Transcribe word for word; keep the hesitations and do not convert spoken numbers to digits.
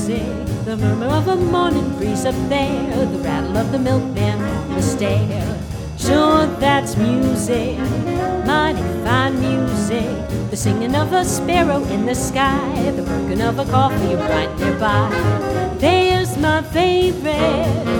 music, the murmur of a morning breeze up there, the rattle of the milkman on the stair. Sure, that's music, mighty fine music, the singing of a sparrow in the sky, the working of a coffee right nearby. There's my favorite